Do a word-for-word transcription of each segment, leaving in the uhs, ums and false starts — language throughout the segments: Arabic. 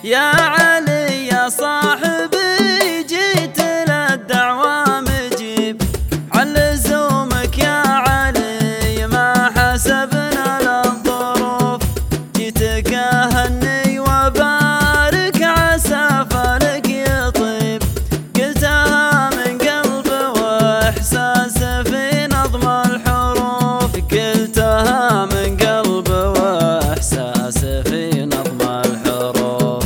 يا علي يا صاحبي جيت للدعوة مجيب عن لزومك يا علي ما حسبنا للظروف جيتك أهني وبارك عسى فالك يطيب قلتها من قلب وإحساس في نظم الحروف قلتها من قلب وإحساس في نظم الحروف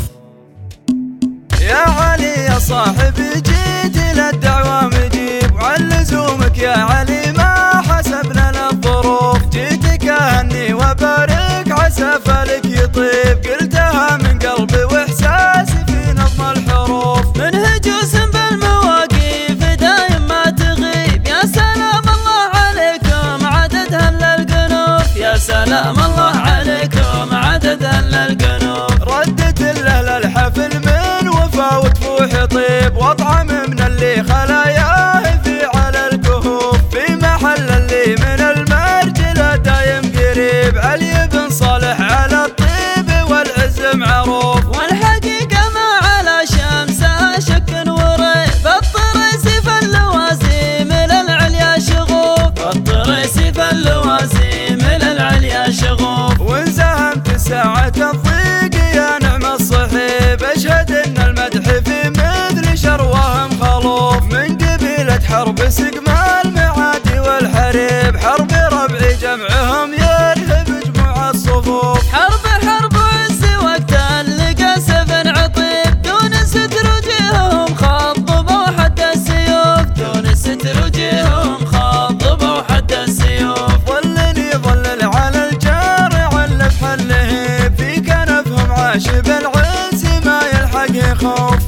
يا علي يا صاحبي جيت للدعوة مجيب وعن لزومك يا علي ما حسبنا للظروف جيتك أهني وبارك عسى فالك يطيب قلتها من قلبي وإحساسي في نظم الحروف من هجوس بالمواقيف دايم ما تغيب يا سلام الله عليكم عدد هل القنوف يا سلام الله عليكم عدد هل القنوف ردت له الحفل من وفا وطفوح طيب واطعم من اللي خلاياه في على الكهوف في محل اللي من المرجله دايم قريب علي بن صالح على الطيب والعز معروف والحقيقه ما على شمسها شك وريب الطريس في اللوازيم للعليا شغوف الطريس في اللوازيم للعليا شغوف وانزهمت ساعة الضيق يا نعم الصحيب اشهد ان المدح في مثل شروهم خلوف من قبيلة حرب سقم المعادي والحريب حرب ربعي جمعهم يرهب جموع الصفوف حرب حرب عز وقت اللقى سفن عطيب دون ستر وجيههم خضبوا حد السيوف دون ستر وجيههم خضبوا حد السيوف ظلني ظلل على الجار علف اللهيب في كنفهم عاش بالعز ما يلحق خوف